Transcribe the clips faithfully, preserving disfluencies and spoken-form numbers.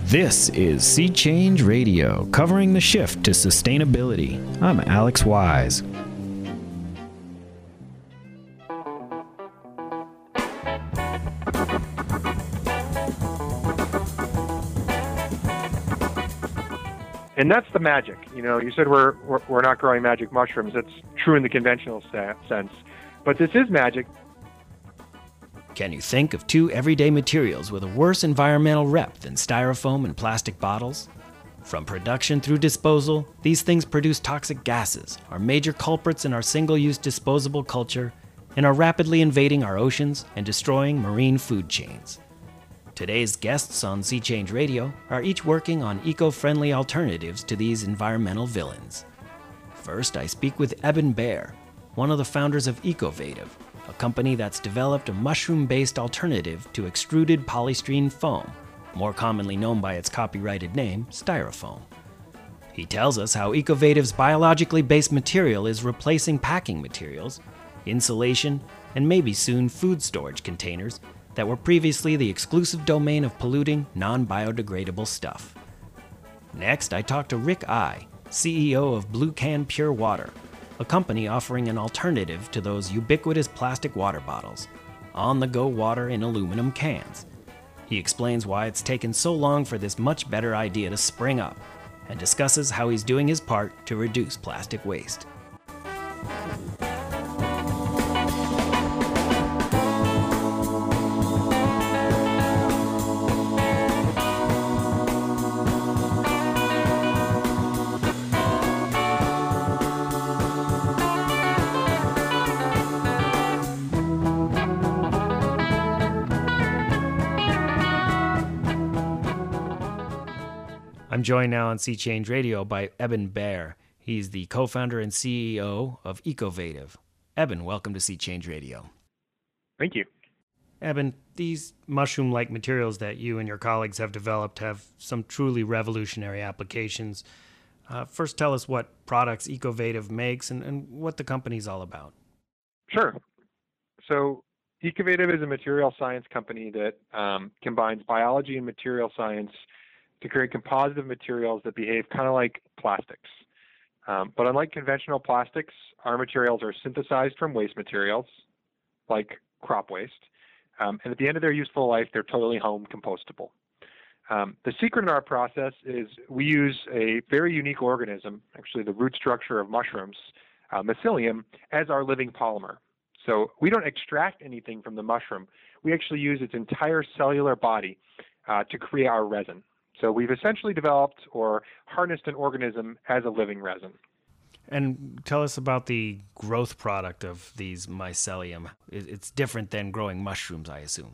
This is Sea Change Radio, covering the shift to sustainability. I'm Alex Wise. And that's the magic. You know, you said we're, we're we're not growing magic mushrooms. That's true in the conventional sense. But this is magic. Can you think of two everyday materials with a worse environmental rep than styrofoam and plastic bottles? From production through disposal, these things produce toxic gases, are major culprits in our single-use disposable culture, and are rapidly invading our oceans and destroying marine food chains. Today's guests on Sea Change Radio are each working on eco-friendly alternatives to these environmental villains. First, I speak with Eben Baer, one of the founders of Ecovative, a company that's developed a mushroom-based alternative to extruded polystyrene foam, more commonly known by its copyrighted name, Styrofoam. He tells us how Ecovative's biologically based material is replacing packing materials, insulation, and maybe soon food storage containers that were previously the exclusive domain of polluting, non-biodegradable stuff. Next, I talk to Rick I, C E O of Blue Can Pure Water, a company offering an alternative to those ubiquitous plastic water bottles, on-the-go water in aluminum cans. He explains why it's taken so long for this much better idea to spring up, and discusses how he's doing his part to reduce plastic waste. I'm joined now on Sea Change Radio by Eben Baer. He's the co-founder and C E O of Ecovative. Eben, welcome to Sea Change Radio. Thank you. Eben, these mushroom-like materials that you and your colleagues have developed have some truly revolutionary applications. Uh, first, tell us what products Ecovative makes and, and what the company's all about. Sure. So Ecovative is a material science company that um, combines biology and material science to create composite materials that behave kind of like plastics. Um, but unlike conventional plastics, our materials are synthesized from waste materials, like crop waste. Um, and at the end of their useful life, they're totally home compostable. Um, the secret in our process is we use a very unique organism, actually the root structure of mushrooms, uh, mycelium, as our living polymer. So we don't extract anything from the mushroom. We actually use its entire cellular body uh, to create our resin. So we've essentially developed or harnessed an organism as a living resin. And tell us about the growth product of these mycelium. It's different than growing mushrooms, I assume.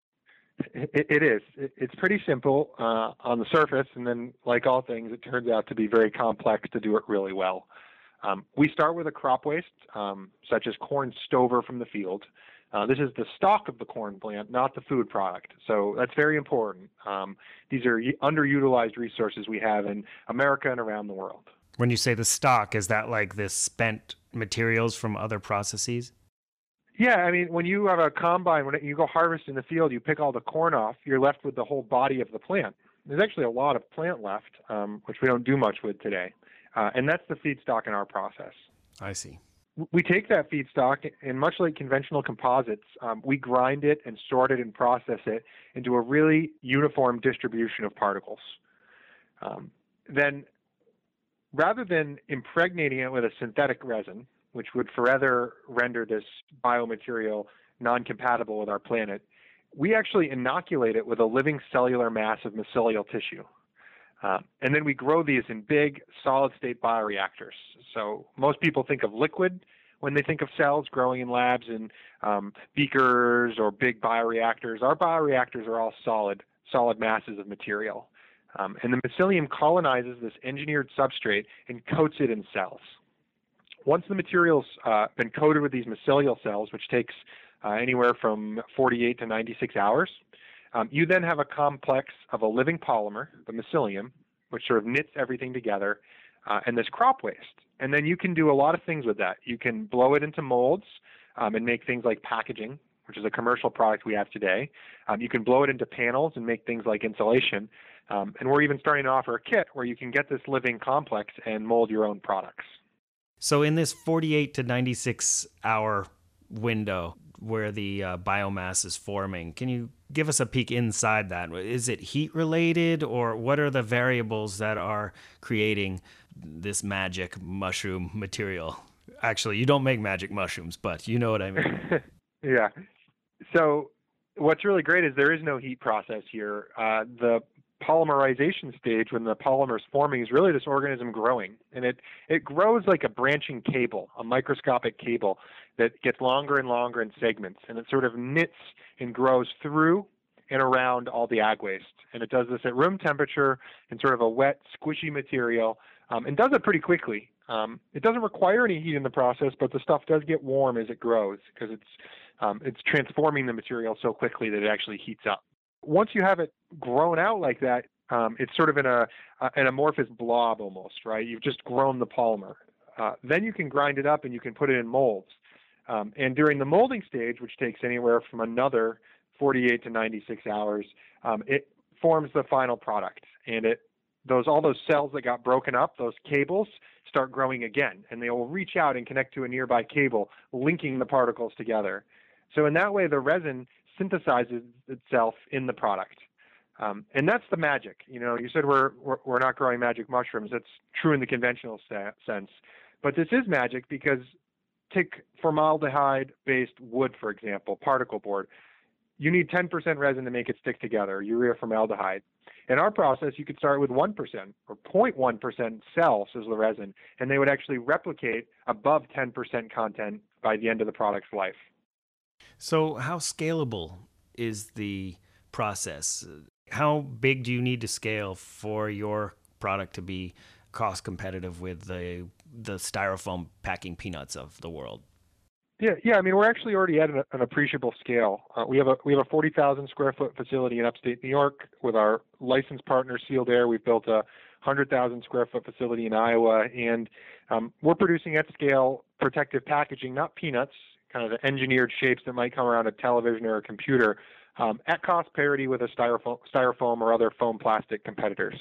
It, it is. It's pretty simple uh, on the surface, and then, like all things, it turns out to be very complex to do it really well. Um, we start with a crop waste, um, such as corn stover from the field. Uh, this is the stalk of the corn plant, not the food product. So that's very important. Um, these are underutilized resources we have in America and around the world. When you say the stalk, is that like this spent materials from other processes? Yeah, I mean, when you have a combine, when you go harvest in the field, you pick all the corn off, you're left with the whole body of the plant. There's actually a lot of plant left, um, which we don't do much with today. Uh, and that's the feedstock in our process. I see. We take that feedstock, and much like conventional composites, um, we grind it and sort it and process it into a really uniform distribution of particles. Um, then, rather than impregnating it with a synthetic resin, which would forever render this biomaterial non-compatible with our planet, we actually inoculate it with a living cellular mass of mycelial tissue. Uh, and then we grow these in big, solid-state bioreactors. So most people think of liquid when they think of cells growing in labs in um, beakers or big bioreactors. Our bioreactors are all solid, solid masses of material. Um, and the mycelium colonizes this engineered substrate and coats it in cells. Once the material's uh, been coated with these mycelial cells, which takes uh, anywhere from forty-eight to ninety-six hours, Um, you then have a complex of a living polymer, the mycelium, which sort of knits everything together, uh, and this crop waste. And then you can do a lot of things with that. You can blow it into molds um, and make things like packaging, which is a commercial product we have today. Um, you can blow it into panels and make things like insulation. Um, and we're even starting to offer a kit where you can get this living complex and mold your own products. So in this forty-eight to ninety-six hour window where the uh, biomass is forming, can you give us a peek inside that? Is it heat related, or what are the variables that are creating this magic mushroom material? Actually, you don't make magic mushrooms, but you know what I mean. Yeah. So what's really great is there is no heat process here. Uh, the polymerization stage, when the polymer is forming, is really this organism growing. And it, it grows like a branching cable, a microscopic cable that gets longer and longer in segments. And it sort of knits and grows through and around all the ag waste. And it does this at room temperature in sort of a wet, squishy material, um, and does it pretty quickly. Um, it doesn't require any heat in the process, but the stuff does get warm as it grows because it's um, it's transforming the material so quickly that it actually heats up. Once you have it grown out like that, um, it's sort of in a uh, an amorphous blob almost, right? You've just grown the polymer. Uh, then you can grind it up and you can put it in molds. Um, and during the molding stage, which takes anywhere from another forty-eight to ninety-six hours, um, it forms the final product. And it those all those cells that got broken up, those cables, start growing again, and they will reach out and connect to a nearby cable, linking the particles together. So in that way, the resin synthesizes itself in the product. Um, and that's the magic. You know, you said we're, we're we're not growing magic mushrooms. That's true in the conventional sa- sense. But this is magic because take formaldehyde-based wood, for example, particle board. You need ten percent resin to make it stick together, urea formaldehyde. In our process, you could start with one percent or zero point one percent cells as the resin, and they would actually replicate above ten percent content by the end of the product's life. So how scalable is the process? How big do you need to scale for your product to be cost competitive with the the styrofoam packing peanuts of the world? Yeah, yeah. I mean, we're actually already at an, an appreciable scale. Uh, we have a we have a forty thousand square foot facility in upstate New York with our licensed partner Sealed Air. We've built a one hundred thousand square foot facility in Iowa, and um, we're producing at scale protective packaging, not peanuts, kind of the engineered shapes that might come around a television or a computer, um, at cost parity with a styrofoam, styrofoam or other foam plastic competitors.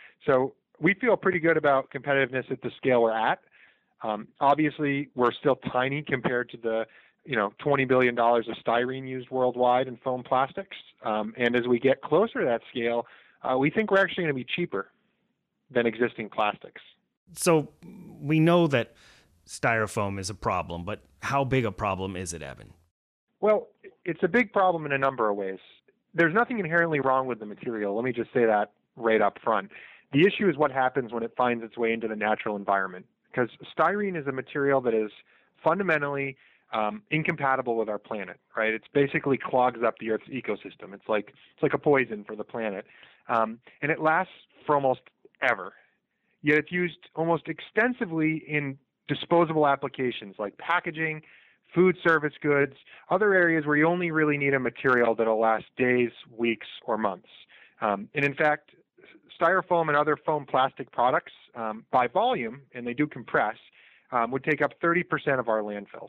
So we feel pretty good about competitiveness at the scale we're at. Um, obviously, we're still tiny compared to the, you know, twenty billion dollars of styrene used worldwide in foam plastics. Um, and as we get closer to that scale, uh, we think we're actually going to be cheaper than existing plastics. So we know that styrofoam is a problem, but how big a problem is it, Evan? Well, it's a big problem in a number of ways. There's nothing inherently wrong with the material. Let me just say that right up front. The issue is what happens when it finds its way into the natural environment. Because styrene is a material that is fundamentally um, incompatible with our planet, right? It's basically clogs up the Earth's ecosystem. It's like it's like a poison for the planet, um, and it lasts for almost ever. Yet it's used almost extensively in disposable applications like packaging, food service goods, other areas where you only really need a material that'll last days, weeks, or months. Um, and in fact, styrofoam and other foam plastic products, um, by volume, and they do compress, um, would take up thirty percent of our landfills.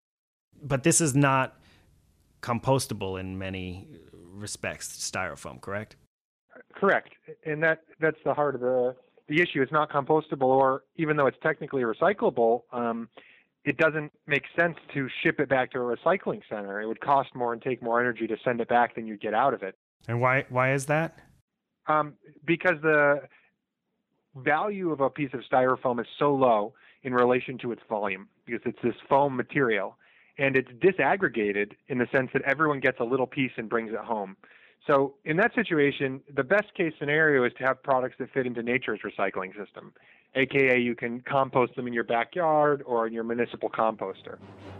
But this is not compostable in many respects, styrofoam, correct? Correct. And that that's the heart of the, the issue. It's not compostable, or even though it's technically recyclable, um, it doesn't make sense to ship it back to a recycling center. It would cost more and take more energy to send it back than you get out of it. And why why is that? Um, because the value of a piece of styrofoam is so low in relation to its volume, because it's this foam material, and it's disaggregated in the sense that everyone gets a little piece and brings it home. So in that situation, the best case scenario is to have products that fit into nature's recycling system, aka you can compost them in your backyard or in your municipal composter.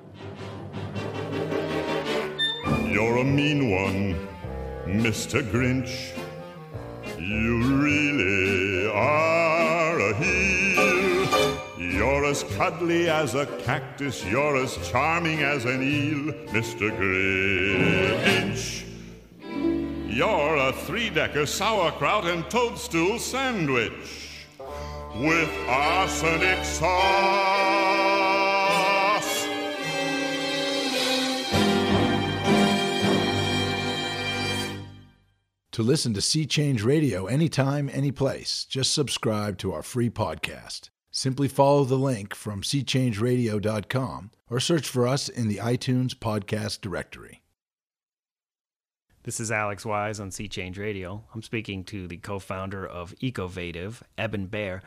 You're a mean one, Mister Grinch. You really are a heel. You're as cuddly as a cactus. You're as charming as an eel, Mister Grinch. You're a three-decker sauerkraut and toadstool sandwich with arsenic sauce. To listen to Sea Change Radio anytime, anyplace, just subscribe to our free podcast. Simply follow the link from sea change radio dot com or search for us in the iTunes podcast directory. This is Alex Wise on Sea Change Radio. I'm speaking to the co-founder of Ecovative, Eben Baer.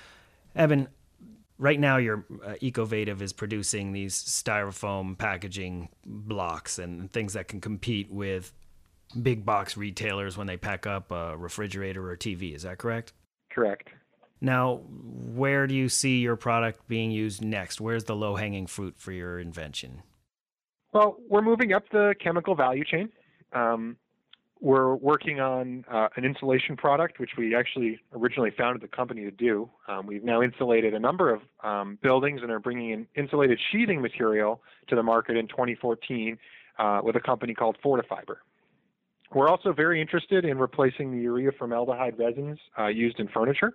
Eben, right now your uh, Ecovative is producing these styrofoam packaging blocks and things that can compete with big box retailers when they pack up a refrigerator or T V. Is that correct? Correct. Now, where do you see your product being used next? Where's the low-hanging fruit for your invention? Well, we're moving up the chemical value chain. Um, we're working on uh, an insulation product, which we actually originally founded the company to do. Um, we've now insulated a number of um, buildings and are bringing in insulated sheathing material to the market in twenty fourteen uh, with a company called Fortifiber. We're also very interested in replacing the urea formaldehyde resins uh, used in furniture,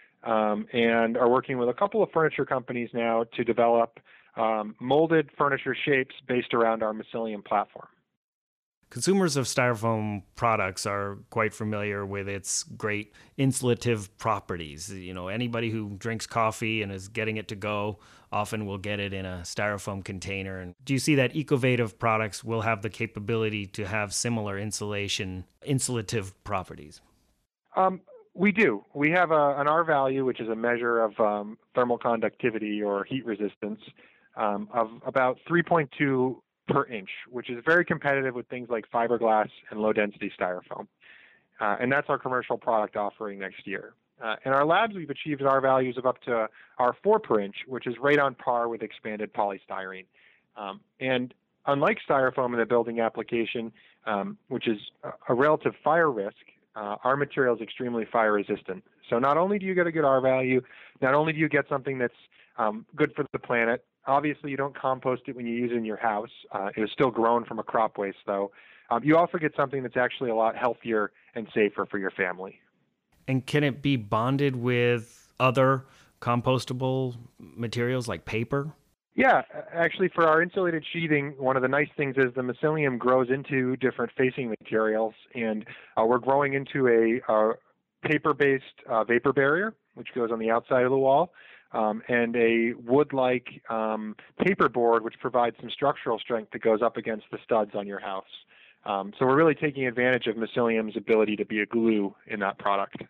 um, and are working with a couple of furniture companies now to develop um, molded furniture shapes based around our mycelium platform. Consumers of styrofoam products are quite familiar with its great insulative properties. You know, anybody who drinks coffee and is getting it to go often will get it in a styrofoam container. And do you see that Ecovative products will have the capability to have similar insulation, insulative properties? Um, we do. We have a, an R value, which is a measure of um, thermal conductivity or heat resistance, um, of about three point two per inch, which is very competitive with things like fiberglass and low-density styrofoam. Uh, and that's our commercial product offering next year. Uh, in our labs, we've achieved R values of up to R four per inch, which is right on par with expanded polystyrene. Um, and unlike styrofoam in the building application, um, which is a, a relative fire risk, uh, our material is extremely fire resistant. So not only do you get a good R value, not only do you get something that's um, good for the planet. Obviously, you don't compost it when you use it in your house. Uh, it is still grown from a crop waste, though. Um, you also get something that's actually a lot healthier and safer for your family. And can it be bonded with other compostable materials like paper? Yeah, actually, for our insulated sheathing, one of the nice things is the mycelium grows into different facing materials, and uh, we're growing into a, a paper-based uh, vapor barrier, which goes on the outside of the wall. Um, and a wood-like um, paperboard, which provides some structural strength that goes up against the studs on your house. Um, so we're really taking advantage of mycelium's ability to be a glue in that product.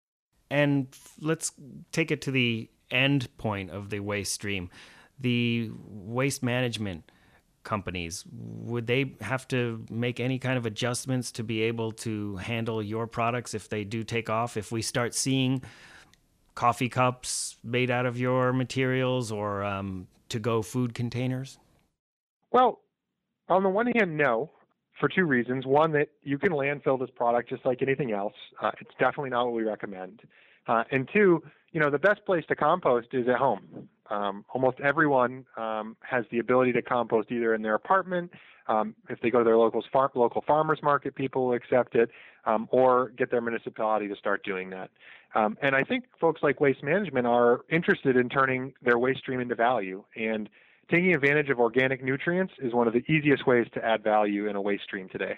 And let's take it to the end point of the waste stream. The waste management companies, would they have to make any kind of adjustments to be able to handle your products if they do take off? If we start seeing coffee cups made out of your materials or um, to-go food containers? Well, on the one hand, no, for two reasons. One, that you can landfill this product just like anything else. Uh, it's definitely not what we recommend. Uh, and two, you know, the best place to compost is at home. Um, almost everyone um, has the ability to compost either in their apartment, um, if they go to their local, far- local farmers market, people will accept it, um, or get their municipality to start doing that. Um, and I think folks like Waste Management are interested in turning their waste stream into value. And taking advantage of organic nutrients is one of the easiest ways to add value in a waste stream today.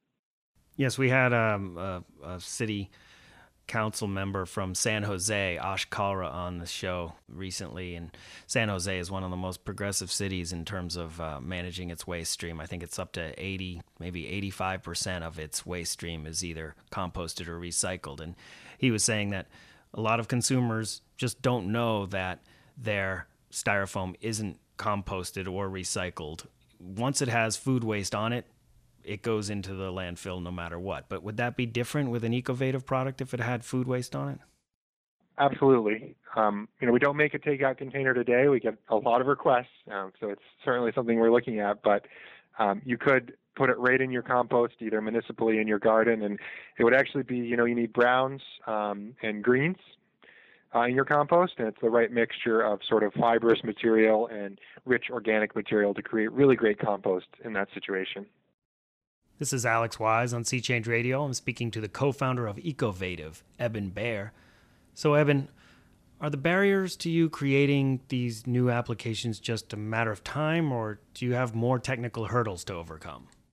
Yes, we had um, a, a city council member from San Jose, Ash Kalra, on the show recently. And San Jose is one of the most progressive cities in terms of uh, managing its waste stream. I think it's up to eighty, maybe eighty-five percent of its waste stream is either composted or recycled. And he was saying that a lot of consumers just don't know that their styrofoam isn't composted or recycled. Once it has food waste on it, it goes into the landfill no matter what. But would that be different with an Ecovative product if it had food waste on it? Absolutely. Um, you know, we don't make a takeout container today. We get a lot of requests, um, so it's certainly something we're looking at. But um, you could put it right in your compost, either municipally in your garden, and it would actually be, you know, you need browns um, and greens uh, in your compost, and it's the right mixture of sort of fibrous material and rich organic material to create really great compost in that situation. This is Alex Wise on Sea Change Radio. I'm speaking to the co-founder of Ecovative, Eben Baer. So, Eben, are the barriers to you creating these new applications just a matter of time, or do you have more technical hurdles to overcome?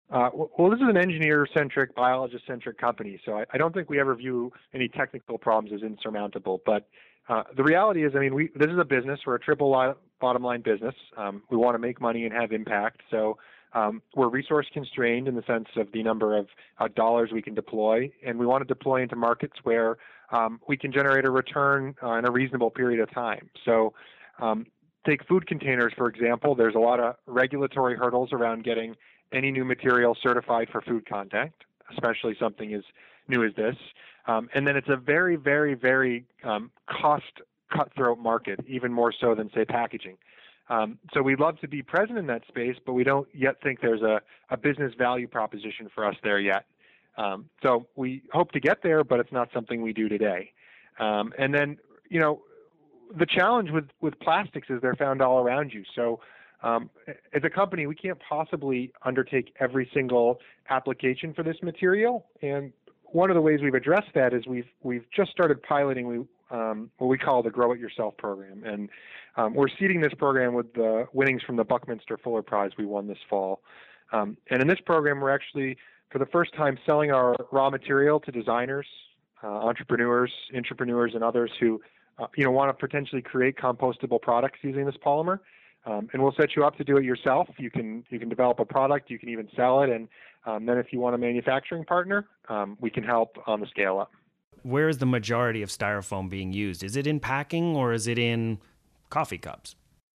Uh, well, this is an engineer-centric, biologist-centric company, so I, I don't think we ever view any technical problems as insurmountable. But uh, the reality is, I mean, we, this is a business. We're a triple line, bottom line business. Um, we want to make money and have impact. So um, we're resource constrained in the sense of the number of uh, dollars we can deploy, and we want to deploy into markets where um, we can generate a return uh, in a reasonable period of time. So um, take food containers, for example. There's a lot of regulatory hurdles around getting any new material certified for food contact, especially something as new as this. Um, and then it's a very, very, very um, cost cutthroat market, even more so than, say, packaging. Um, so we'd love to be present in that space, but we don't yet think there's a, a business value proposition for us there yet. Um, so we hope to get there, but it's not something we do today. Um, and then, you know, the challenge with, with plastics is they're found all around you. So Um, as a company, we can't possibly undertake every single application for this material. And one of the ways we've addressed that is we've we've just started piloting we, um, what we call the Grow It Yourself program. And um, we're seeding this program with the winnings from the Buckminster Fuller Prize we won this fall. Um, and in this program, we're actually, for the first time, selling our raw material to designers, uh, entrepreneurs, intrapreneurs, and others who uh, you know, want to potentially create compostable products using this polymer. Um, and we'll set you up to do it yourself. You can you can develop a product. You can even sell it. And um, then if you want a manufacturing partner, um, we can help on the scale up. Where is the majority of styrofoam being used? Is it in packing or is it in coffee cups?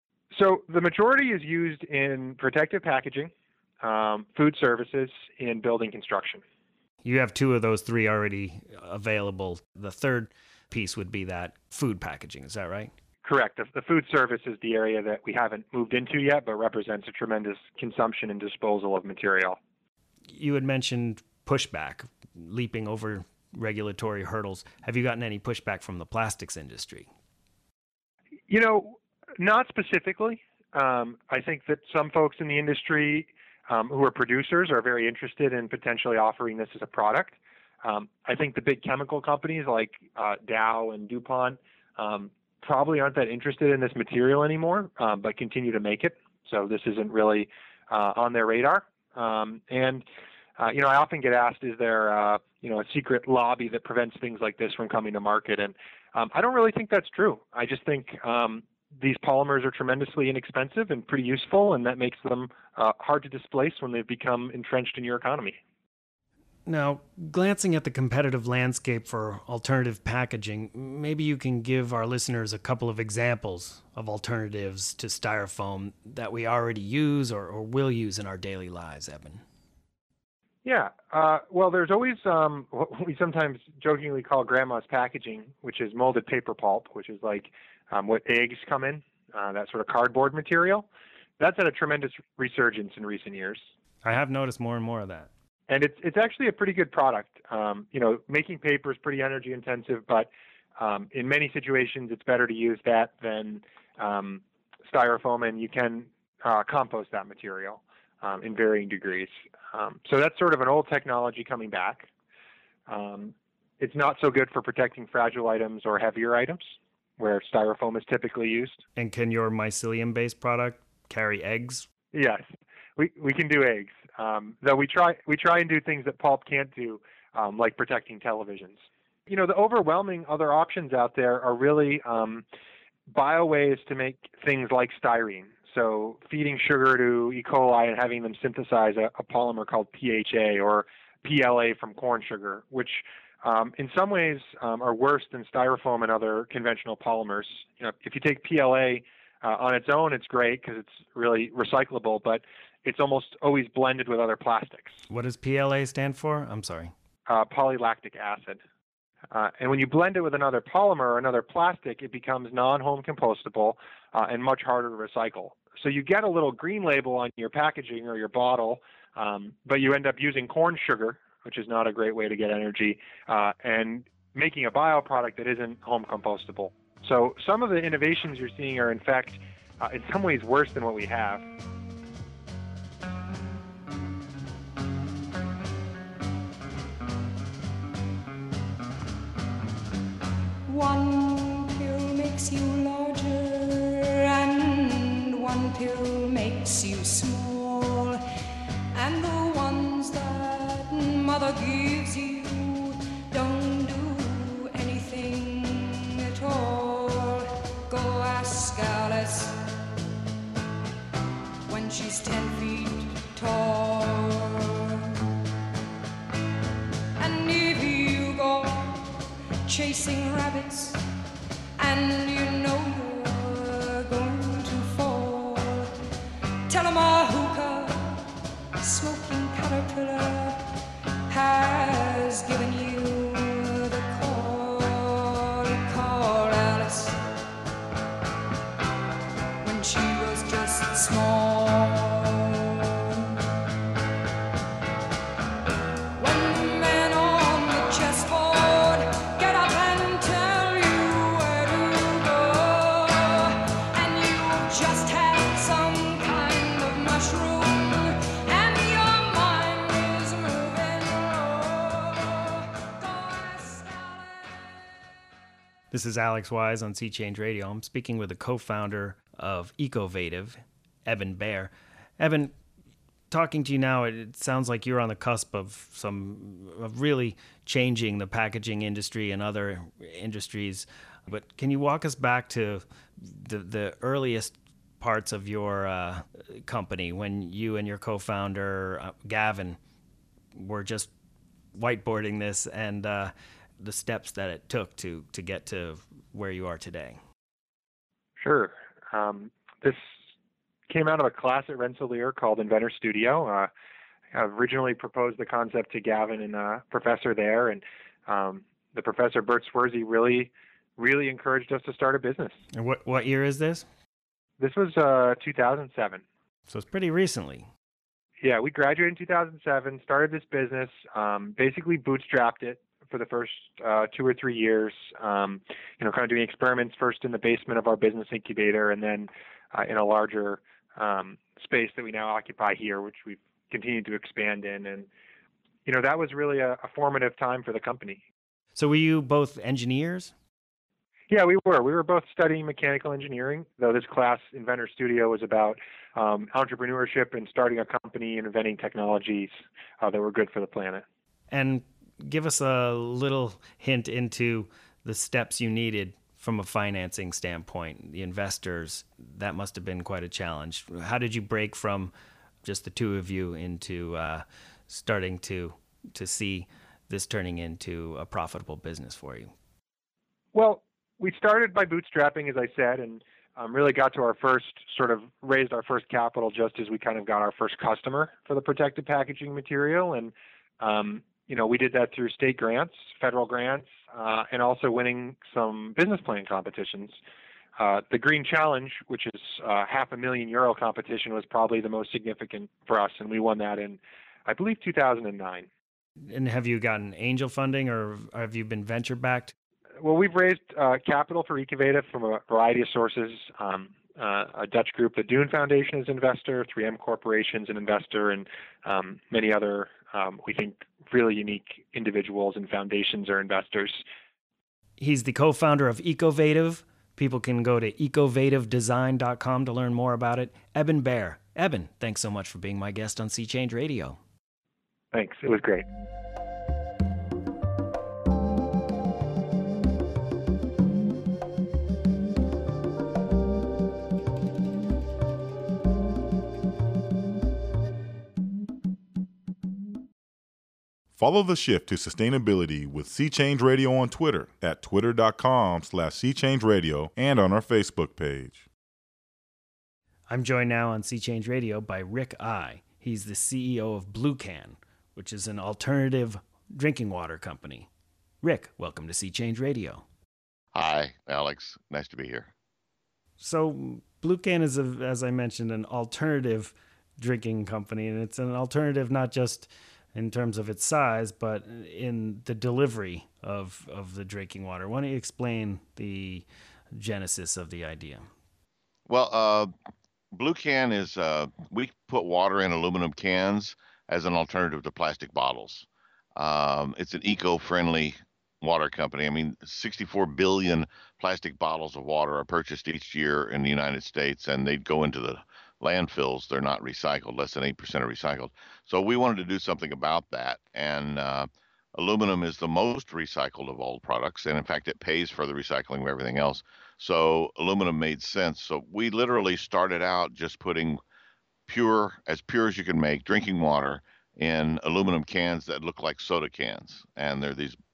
So the majority is used in protective packaging, um, food services, and building construction. You have two of those three already available. The third piece would be that food packaging. Is that right? Correct. The, the food service is the area that we haven't moved into yet, but represents a tremendous consumption and disposal of material. You had mentioned pushback, leaping over regulatory hurdles. Have you gotten any pushback from the plastics industry? You know, not specifically. Um, I think that some folks in the industry um, who are producers are very interested in potentially offering this as a product. Um, I think the big chemical companies like uh, Dow and DuPont um, probably aren't that interested in this material anymore, um, but continue to make it. So this isn't really uh, on their radar. Um, and, uh, you know, I often get asked, is there, uh, you know, a secret lobby that prevents things like this from coming to market? And um, I don't really think that's true. I just think um, these polymers are tremendously inexpensive and pretty useful, and that makes them uh, hard to displace when they've become entrenched in your economy. Now, glancing at the competitive landscape for alternative packaging, maybe you can give our listeners a couple of examples of alternatives to styrofoam that we already use or, or will use in our daily lives, Eben. Yeah, uh, well, there's always um, what we sometimes jokingly call grandma's packaging, which is molded paper pulp, which is like um, what eggs come in, uh, that sort of cardboard material. That's had a tremendous resurgence in recent years. I have noticed more and more of that. And it's it's actually a pretty good product. Um, you know, making paper is pretty energy intensive, but um, in many situations it's better to use that than um, styrofoam, and you can uh, compost that material um, in varying degrees. Um, so that's sort of an old technology coming back. Um, it's not so good for protecting fragile items or heavier items, where styrofoam is typically used. And can your mycelium-based product carry eggs? Yes, we we can do eggs. Um, though we try we try and do things that pulp can't do, um, like protecting televisions. You know, the overwhelming other options out there are really um, bio ways to make things like styrene. So feeding sugar to E. coli and having them synthesize a, a polymer called P H A or P L A from corn sugar, which um, in some ways um, are worse than styrofoam and other conventional polymers. You know, if you take P L A uh, on its own, it's great because it's really recyclable, but it's almost always blended with other plastics. What does P L A stand for? I'm sorry. Uh, polylactic acid. Uh, and when you blend it with another polymer or another plastic, it becomes non-home compostable uh, and much harder to recycle. So you get a little green label on your packaging or your bottle, um, but you end up using corn sugar, which is not a great way to get energy, uh, and making a bioproduct that isn't home compostable. So some of the innovations you're seeing are, in fact, uh, in some ways worse than what we have. One pill makes you larger and one pill makes you small, and the one chasing rabbits, and you know you're going to fall. Tell 'em a hookah, smoking caterpillar, has given you the call. He called Alice when she was just small. When the man on the chessboard get up and tell you where to go, and you just had some kind of mushroom, and your mind is moving low. Go ask Alice. This is Alex Wise on Sea Change Radio. I'm speaking with the co-founder of Ecovative, Eben Baer. Eben, talking to you now, it, it sounds like you're on the cusp of some of really changing the packaging industry and other industries. But can you walk us back to the the earliest parts of your uh, company when you and your co-founder uh, Gavin were just whiteboarding this and uh, the steps that it took to to get to where you are today? Sure. Um, this came out of a class at Rensselaer called Inventor Studio. Uh, I originally proposed the concept to Gavin and a professor there, and um, the professor, Bert Swersey, really, really encouraged us to start a business. And what what year is this? This was uh, two thousand seven. So it's pretty recently. Yeah, we graduated in two thousand seven, started this business, um, basically bootstrapped it for the first uh, two or three years, um, you know, kind of doing experiments first in the basement of our business incubator and then uh, in a larger um, space that we now occupy here, which we've continued to expand in. And, you know, that was really a, a formative time for the company. So were you both engineers? Yeah, we were. We were both studying mechanical engineering, though this class, Inventor Studio, was about um, entrepreneurship and starting a company and inventing technologies uh, that were good for the planet. And give us a little hint into the steps you needed from a financing standpoint, the investors. That must have been quite a challenge. How did you break from just the two of you into uh, starting to to see this turning into a profitable business for you? Well, we started by bootstrapping, as I said, and um, really got to our first sort of raised our first capital just as we kind of got our first customer for the protected packaging material. And, um, you know, we did that through state grants, federal grants, uh, and also winning some business plan competitions. Uh, the Green Challenge, which is uh, half a million euro competition, was probably the most significant for us, and we won that in, I believe, two thousand nine. And have you gotten angel funding or have you been venture backed? Well, we've raised uh, capital for Ecovative from a variety of sources. Um, uh, a Dutch group, the Dune Foundation, is an investor, three M Corporation is an investor, and um, many other, um, we think, really unique individuals and foundations are investors. He's the co-founder of Ecovative. People can go to ecovative design dot com to learn more about it. Eben Baer. Eben, thanks so much for being my guest on Sea Change Radio. Thanks. It was great. Follow the shift to sustainability with Sea Change Radio on Twitter at twitter.com slash Sea Change Radio and on our Facebook page. I'm joined now on Sea Change Radio by Rick I. He's the C E O of Blue Can, which is an alternative drinking water company. Rick, welcome to Sea Change Radio. Hi, Alex. Nice to be here. So Blue Can is, a, as I mentioned, an alternative drinking company, and it's an alternative not just in terms of its size, but in the delivery of of the drinking water. Why don't you explain the genesis of the idea? Well, uh, Blue Can is, uh, we put water in aluminum cans as an alternative to plastic bottles. Um, it's an eco-friendly water company. I mean, sixty-four billion plastic bottles of water are purchased each year in the United States, and they go into the landfills. They're not recycled. Less than eight percent are recycled. So we wanted to do something about that. And uh, aluminum is the most recycled of all products. And in fact, it pays for the recycling of everything else. So aluminum made sense. So we literally started out just putting pure, as pure as you can make, drinking water in aluminum cans that look like soda cans. And they're these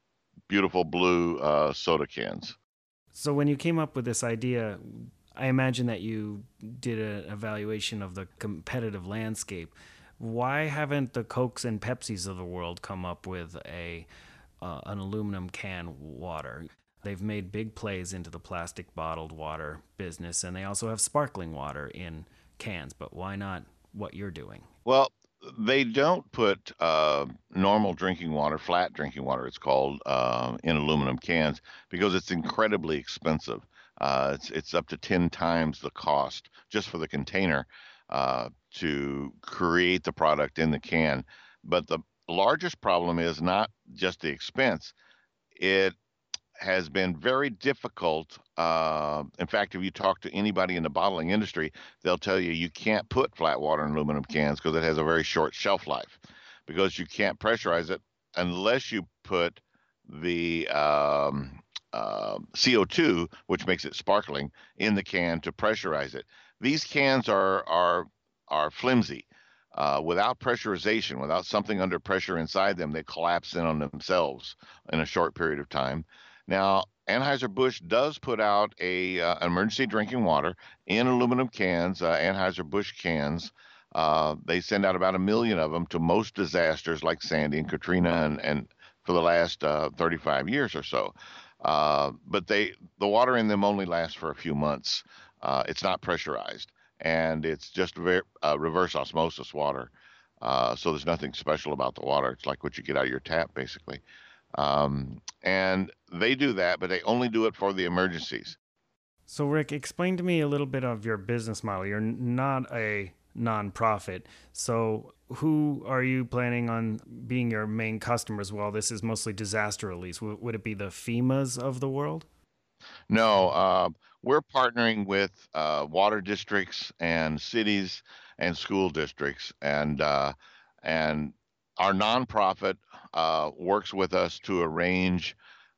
beautiful blue uh, soda cans. So when you came up with this idea, I imagine that you did an evaluation of the competitive landscape. Why haven't the Cokes and Pepsis of the world come up with a uh, an aluminum can water? They've made big plays into the plastic bottled water business, and they also have sparkling water in cans. But why not what you're doing? Well, they don't put uh, normal drinking water, flat drinking water, it's called, uh, in aluminum cans because it's incredibly expensive. Uh, it's it's up to ten times the cost just for the container uh, to create the product in the can. But the largest problem is not just the expense. It has been very difficult. Uh, in fact, if you talk to anybody in the bottling industry, they'll tell you you can't put flat water in aluminum cans because it has a very short shelf life, because you can't pressurize it unless you put the um, uh, C O two, which makes it sparkling, in the can to pressurize it. These cans are are are flimsy. Uh, without pressurization, without something under pressure inside them, they collapse in on themselves in a short period of time. Now, Anheuser-Busch does put out a uh, emergency drinking water in aluminum cans, uh, Anheuser-Busch cans. Uh, they send out about a million of them to most disasters like Sandy and Katrina, and, and for the last uh, thirty-five years or so. Uh, but they the water in them only lasts for a few months. Uh, it's not pressurized, and it's just very, uh, reverse osmosis water. Uh, so there's nothing special about the water. It's like what you get out of your tap, basically. Um, and they do that, but they only do it for the emergencies. So, Rick, explain to me a little bit of your business model. You're not a nonprofit. So who are you planning on being your main customers? Well, this is mostly disaster relief. W- would it be the FEMAs of the world? No, uh, we're partnering with uh, water districts and cities and school districts, and uh, and our nonprofit uh, works with us to arrange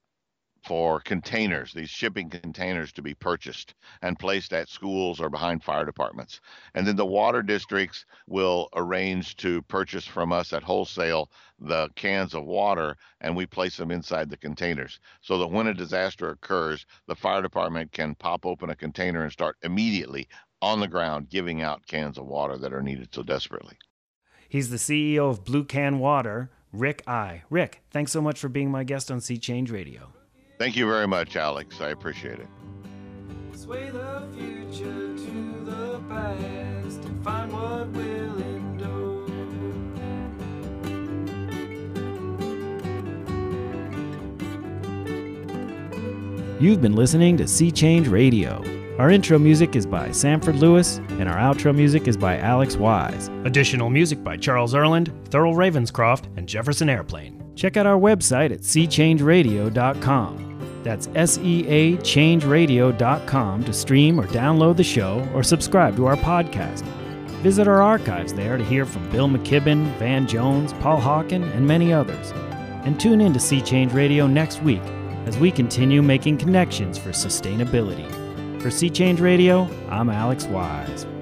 for containers, these shipping containers, to be purchased and placed at schools or behind fire departments. And then the water districts will arrange to purchase from us at wholesale the cans of water, and we place them inside the containers so that when a disaster occurs, the fire department can pop open a container and start immediately on the ground giving out cans of water that are needed so desperately. He's the C E O of Blue Can Water, Rick I. Rick, thanks so much for being my guest on Sea Change Radio. Thank you very much, Alex. I appreciate it. Sway the future to the past and find what will endure. You've been listening to Sea Change Radio. Our intro music is by Sanford Lewis, and our outro music is by Alex Wise. Additional music by Charles Erland, Thurl Ravenscroft, and Jefferson Airplane. Check out our website at sea change radio dot com. That's S E A change radio dot com to stream or download the show or subscribe to our podcast. Visit our archives there to hear from Bill McKibben, Van Jones, Paul Hawken, and many others. And tune in to Sea Change Radio next week as we continue making connections for sustainability. For Sea Change Radio, I'm Alex Wise.